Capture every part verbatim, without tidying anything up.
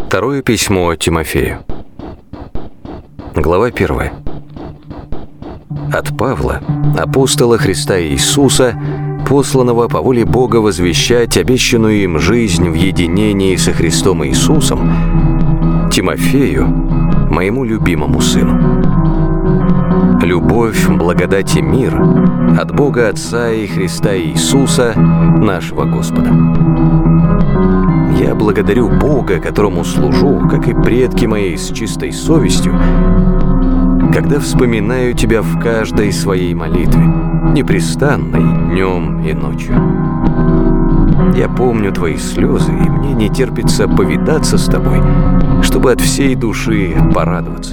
Второе письмо Тимофею. Глава первая. От Павла, апостола Христа Иисуса, посланного по воле Бога возвещать обещанную им жизнь в единении со Христом Иисусом, Тимофею, моему любимому сыну. Любовь, благодать и мир от Бога Отца и Христа Иисуса, нашего Господа. Я благодарю Бога, которому служу, как и предки мои, с чистой совестью, когда вспоминаю Тебя в каждой своей молитве, непрестанной днем и ночью. Я помню Твои слезы, и мне не терпится повидаться с Тобой, чтобы от всей души порадоваться.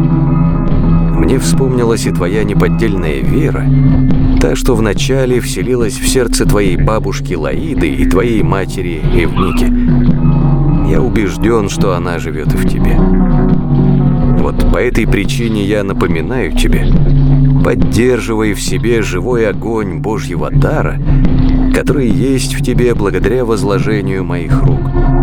Мне вспомнилась и Твоя неподдельная вера, та, что вначале вселилась в сердце Твоей бабушки Лаиды и Твоей матери Евники. Я убежден, что она живет и в Тебе. Вот по этой причине я напоминаю Тебе, поддерживай в себе живой огонь Божьего дара, который есть в Тебе благодаря возложению моих рук.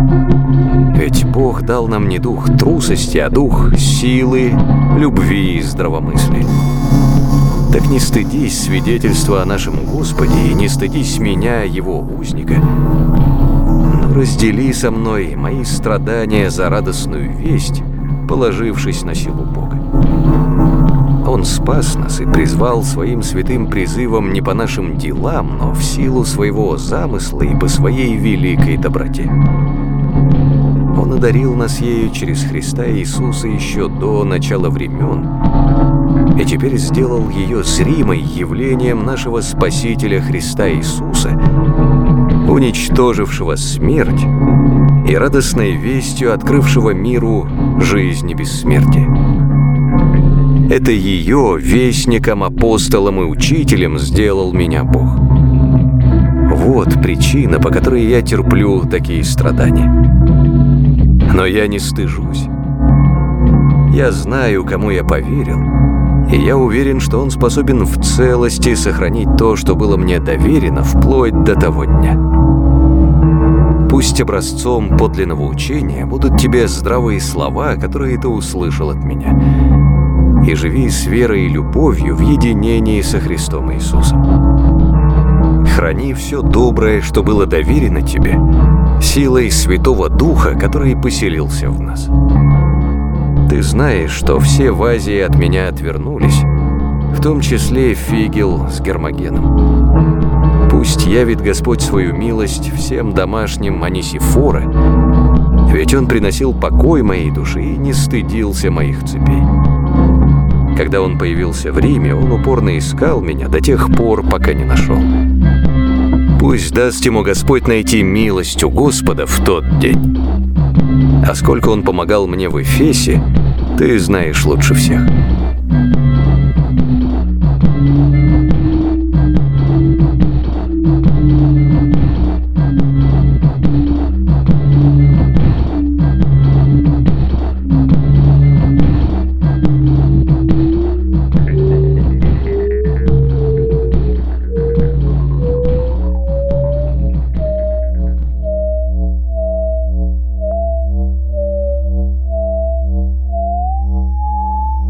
Ведь Бог дал нам не дух трусости, а дух силы, любви и здравомыслия. Так не стыдись свидетельства о нашем Господе и не стыдись меня, Его узника. Но раздели со мной мои страдания за радостную весть, положившись на силу Бога. Он спас нас и призвал своим святым призывом не по нашим делам, но в силу своего замысла и по своей великой доброте. Он одарил нас ею через Христа Иисуса еще до начала времен, и теперь сделал ее зримой явлением нашего Спасителя Христа Иисуса, уничтожившего смерть и радостной вестью открывшего миру жизнь и бессмертие. Это ее вестником, апостолом и учителем сделал меня Бог. Вот причина, по которой я терплю такие страдания. Но я не стыжусь. Я знаю, кому я поверил, и я уверен, что он способен в целости сохранить то, что было мне доверено, вплоть до того дня. Пусть образцом подлинного учения будут тебе здравые слова, которые ты услышал от меня, и живи с верой и любовью в единении со Христом Иисусом. Храни все доброе, что было доверено тебе, силой Святого Духа, который поселился в нас. Ты знаешь, что все в Азии от меня отвернулись, в том числе Фигел с Гермогеном. Пусть явит Господь свою милость всем домашним Онисифора, ведь он приносил покой моей душе и не стыдился моих цепей. Когда он появился в Риме, он упорно искал меня до тех пор, пока не нашел. Пусть даст ему Господь найти милость у Господа в тот день. А сколько он помогал мне в Эфесе, ты знаешь лучше всех.